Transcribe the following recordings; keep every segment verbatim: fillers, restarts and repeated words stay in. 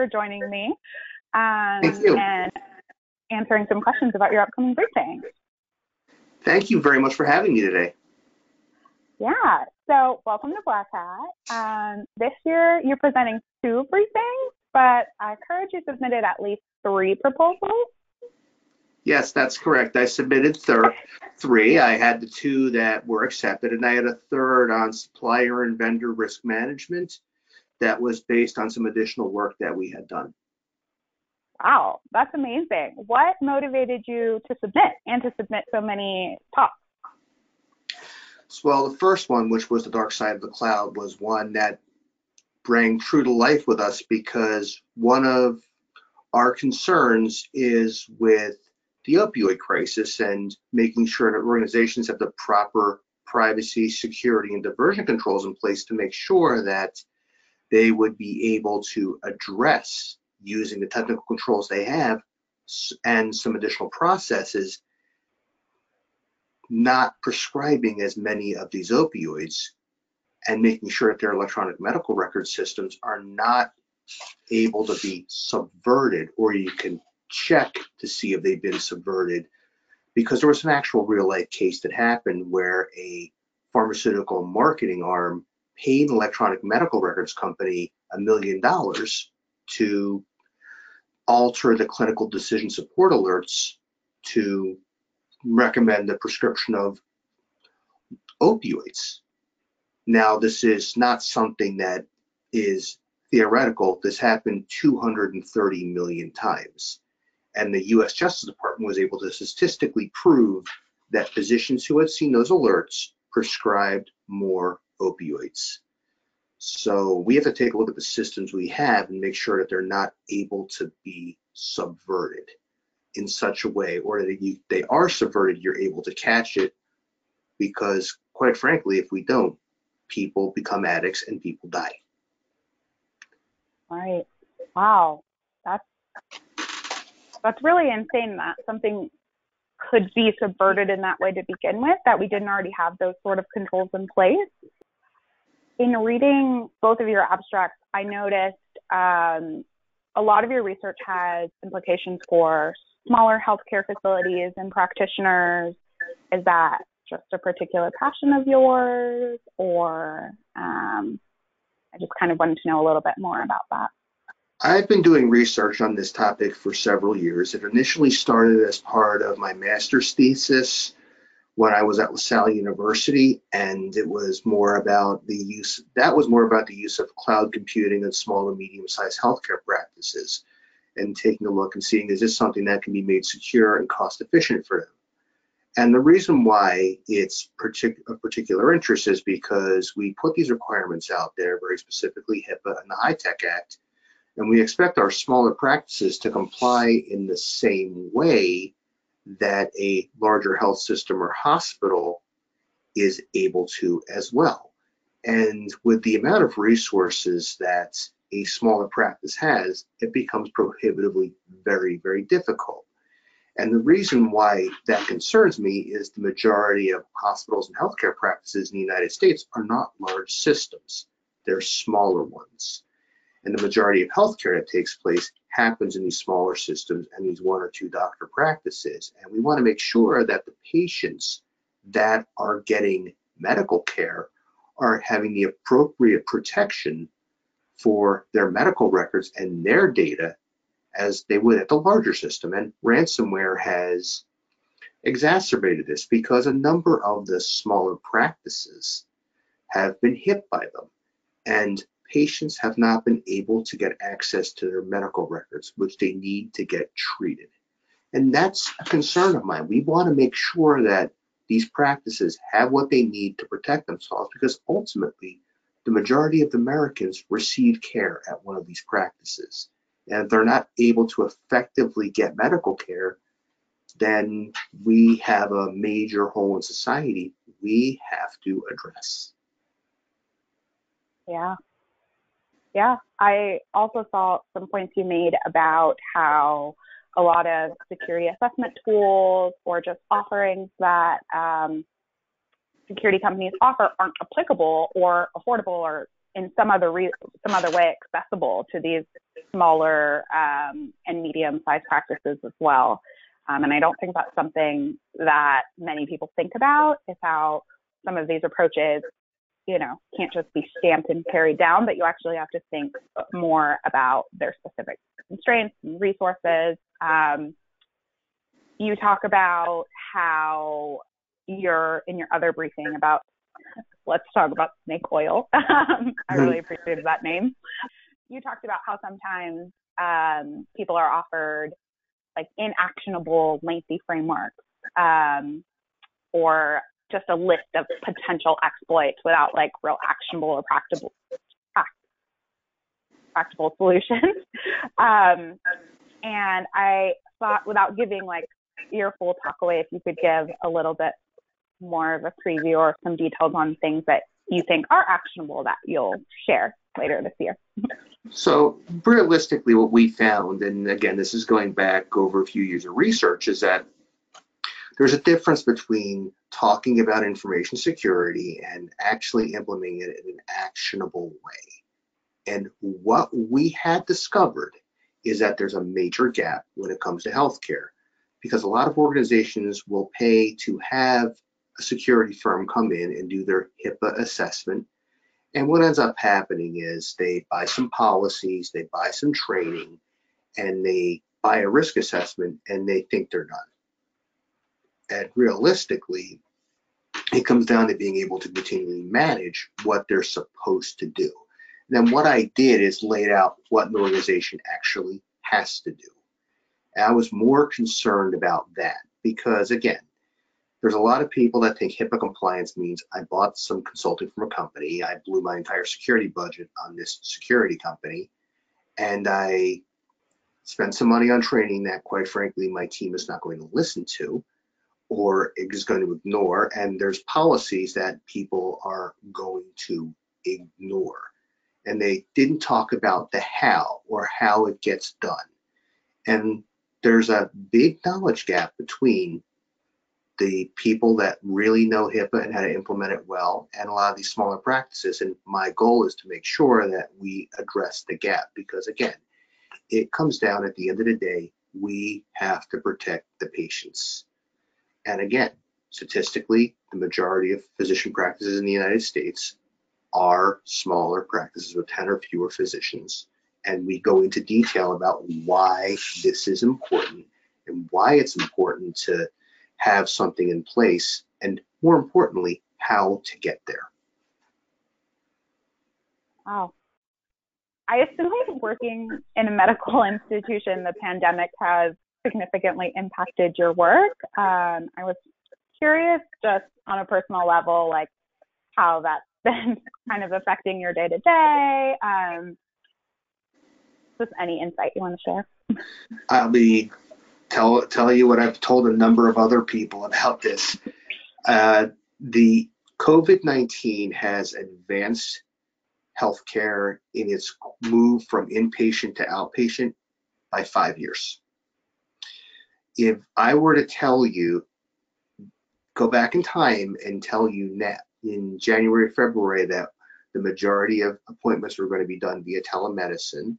for joining me Thank um, you. and answering some questions about your upcoming briefing. Thank you very much for having me today. Yeah, so welcome to Black Hat. Um, this year you're presenting two briefings, but I heard you submitted at least three proposals. Yes, that's correct. I submitted thir- three. I had the two that were accepted, and I had a third on supplier and vendor risk management that was based on some additional work that we had done. Wow, that's amazing. What motivated you to submit and to submit so many talks? Well, the first one, which was the dark side of the cloud, was one that rang true to life with us because one of our concerns is with the opioid crisis and making sure that organizations have the proper privacy, security, and diversion controls in place to make sure that they would be able to address, using the technical controls they have and some additional processes, not prescribing as many of these opioids and making sure that their electronic medical record systems are not able to be subverted, or you can check to see if they've been subverted, because there was an actual real life case that happened where a pharmaceutical marketing arm paid an electronic medical records company a million dollars to alter the clinical decision support alerts to recommend the prescription of opioids. Now, this is not something that is theoretical. This happened two hundred thirty million times. And the U S Justice Department was able to statistically prove that physicians who had seen those alerts prescribed more opioids. So we have to take a look at the systems we have and make sure that they're not able to be subverted in such a way, or that you, they are subverted, you're able to catch it, because quite frankly, if we don't, people become addicts and people die. Right. Wow. That's that's really insane that something could be subverted in that way to begin with, that we didn't already have those sort of controls in place. In reading both of your abstracts, I noticed um, a lot of your research has implications for smaller healthcare facilities and practitioners. Is that just a particular passion of yours, or um, I just kind of wanted to know a little bit more about that. I've been doing research on this topic for several years. It initially started as part of my master's thesis when I was at LaSalle University, and it was more about the use, that was more about the use of cloud computing in small and medium-sized healthcare practices, and taking a look and seeing, is this something that can be made secure and cost efficient for them? And the reason why it's partic- of particular interest is because we put these requirements out there, very specifically HIPAA and the HITECH Act, and we expect our smaller practices to comply in the same way that a larger health system or hospital is able to as well. And with the amount of resources that a smaller practice has, it becomes prohibitively very, very difficult. And the reason why that concerns me is the majority of hospitals and healthcare practices in the United States are not large systems. They're smaller ones. And the majority of healthcare that takes place happens in these smaller systems and these one or two doctor practices. And we want to make sure that the patients that are getting medical care are having the appropriate protection for their medical records and their data as they would at the larger system. And ransomware has exacerbated this because a number of the smaller practices have been hit by them, and patients have not been able to get access to their medical records, which they need to get treated. And that's a concern of mine. We want to make sure that these practices have what they need to protect themselves, because ultimately the majority of Americans receive care at one of these practices. And if they're not able to effectively get medical care, then we have a major hole in society we have to address. Yeah. Yeah. I also saw some points you made about how a lot of security assessment tools or just offerings that um, security companies offer aren't applicable or affordable or in some other re- some other way accessible to these smaller um, and medium-sized practices as well. Um, and I don't think that's something that many people think about, is how some of these approaches, you know, can't just be stamped and carried down, but you actually have to think more about their specific constraints and resources. Um, you talk about how you're in your other briefing about, let's talk about snake oil. I really appreciated that name. You talked about how sometimes um, people are offered like inactionable, lengthy frameworks, um, or just a list of potential exploits without like real actionable or practical practical solutions. um, and I thought, without giving like your full talk away, if you could give a little bit more of a preview or some details on things that you think are actionable that you'll share later this year. So realistically, what we found, and again, this is going back over a few years of research, is that there's a difference between talking about information security and actually implementing it in an actionable way. And what we had discovered is that there's a major gap when it comes to healthcare, because a lot of organizations will pay to have a security firm come in and do their HIPAA assessment. And what ends up happening is they buy some policies, they buy some training, and they buy a risk assessment, and they think they're done. And realistically, it comes down to being able to continually manage what they're supposed to do. And then what I did is laid out what an organization actually has to do. And I was more concerned about that because, again, there's a lot of people that think HIPAA compliance means I bought some consulting from a company, I blew my entire security budget on this security company, and I spent some money on training that, quite frankly, my team is not going to listen to or is going to ignore, and there's policies that people are going to ignore. And they didn't talk about the how or how it gets done. And there's a big knowledge gap between the people that really know HIPAA and how to implement it well and a lot of these smaller practices. And my goal is to make sure that we address the gap, because again, it comes down at the end of the day, we have to protect the patients. And again, statistically, the majority of physician practices in the United States are smaller practices with ten or fewer physicians. And we go into detail about why this is important and why it's important to have something in place, and more importantly, how to get there. Wow. I assume working in a medical institution, the pandemic has significantly impacted your work. Um, I was curious, just on a personal level, like how that's been kind of affecting your day to day. Um, just any insight you want to share? I'll be tell tell you what I've told a number of other people about this. Uh, the COVID nineteen has advanced healthcare in its move from inpatient to outpatient by five years. If I were to tell you, go back in time and tell you now in January, February, that the majority of appointments were going to be done via telemedicine,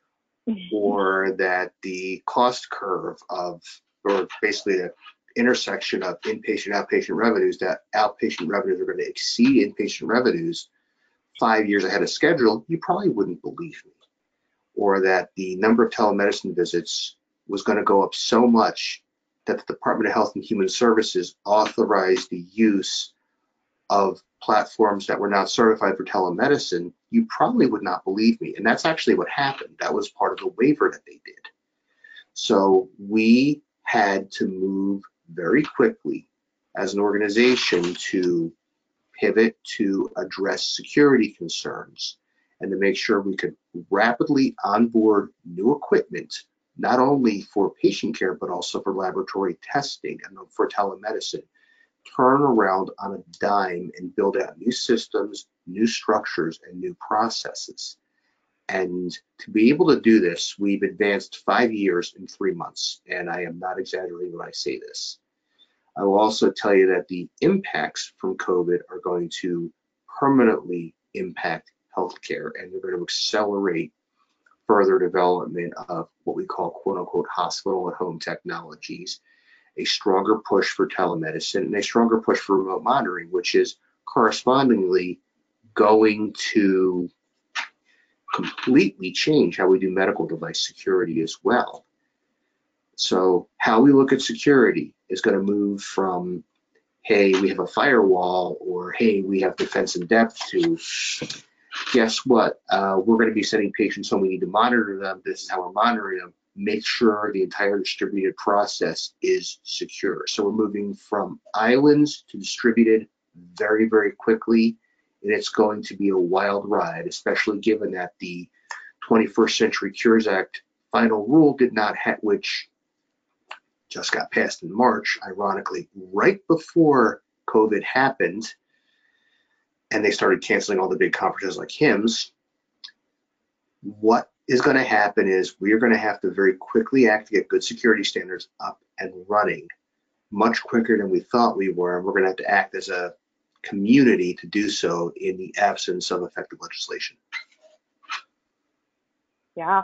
or that the cost curve of, or basically the intersection of inpatient, outpatient revenues, that outpatient revenues are going to exceed inpatient revenues five years ahead of schedule, you probably wouldn't believe me. Or that the number of telemedicine visits was going to go up so much that the Department of Health and Human Services authorized the use of platforms that were not certified for telemedicine, you probably would not believe me. And that's actually what happened. That was part of the waiver that they did. So we had to move very quickly as an organization to pivot to address security concerns and to make sure we could rapidly onboard new equipment, not only for patient care, but also for laboratory testing and for telemedicine. Turn around on a dime and build out new systems, new structures, and new processes. And to be able to do this, we've advanced five years in three months. And I am not exaggerating when I say this. I will also tell you that the impacts from COVID are going to permanently impact healthcare, and they're going to accelerate further development of what we call quote unquote hospital at home technologies, a stronger push for telemedicine, and a stronger push for remote monitoring, which is correspondingly going to completely change how we do medical device security as well. So how we look at security is going to move from, hey, we have a firewall, or hey, we have defense in depth, to guess what? Uh, we're going to be sending patients home. We need to monitor them. This is how we're monitoring them. Make sure the entire distributed process is secure. So we're moving from islands to distributed very, very quickly. And it's going to be a wild ride, especially given that the twenty-first Century Cures Act final rule did not have, which just got passed in March, ironically, right before COVID happened, and they started canceling all the big conferences like HIMSS. What is going to happen is we are going to have to very quickly act to get good security standards up and running much quicker than we thought we were. And we're going to have to act as a community to do so in the absence of effective legislation. Yeah,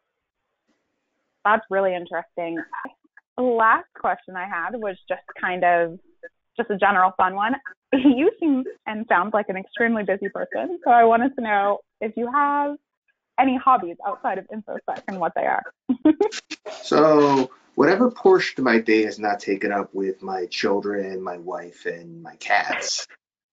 that's really interesting. The last question I had was just kind of just a general fun one. You seem and sound like an extremely busy person, so I wanted to know if you have any hobbies outside of InfoSec and what they are. So whatever portion of my day is not taken up with my children, my wife, and my cats,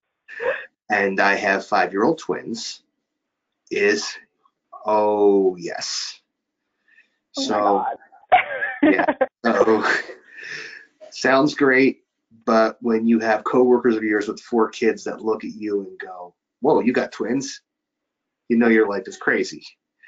and I have five-year-old twins, is, oh, yes. Oh so, my God. yeah, so sounds great, but when you have coworkers of yours with four kids that look at you and go, whoa, you got twins? You know your life is crazy.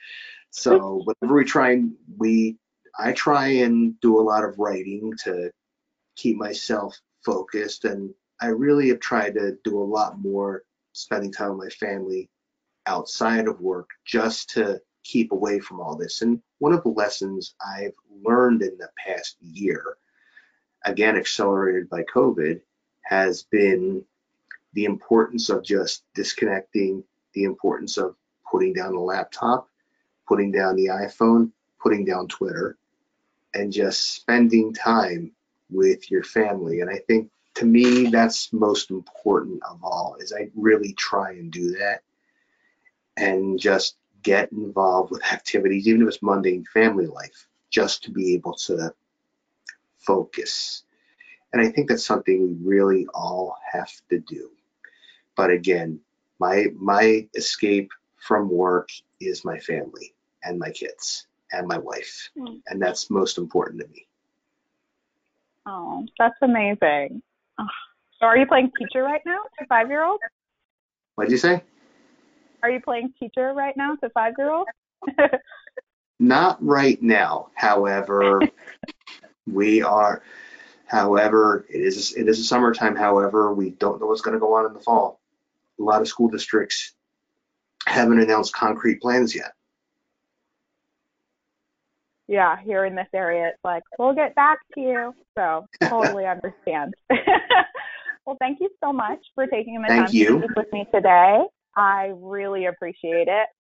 So whenever we try and we, I try and do a lot of writing to keep myself focused, and I really have tried to do a lot more spending time with my family outside of work just to keep away from all this. And one of the lessons I've learned in the past year, again accelerated by COVID, has been the importance of just disconnecting, the importance of putting down the laptop, putting down the iPhone, putting down Twitter, and just spending time with your family. And I think, to me, that's most important of all, is I really try and do that and just get involved with activities, even if it's mundane family life, just to be able to focus. And I think that's something we really all have to do. But again, my my escape from work is my family and my kids and my wife. Mm. And that's most important to me. Oh, that's amazing. Oh. So are you playing teacher right now to five-year-olds? What did you say? Are you playing teacher right now to five-year-olds? Not right now. However, we are, however, it is, it is a summertime. However, we don't know what's going to go on in the fall. A lot of school districts haven't announced concrete plans yet. Yeah, here in this area, it's like, we'll get back to you. So totally understand. Well, thank you so much for taking the thank time you. to speak with me today. I really appreciate it.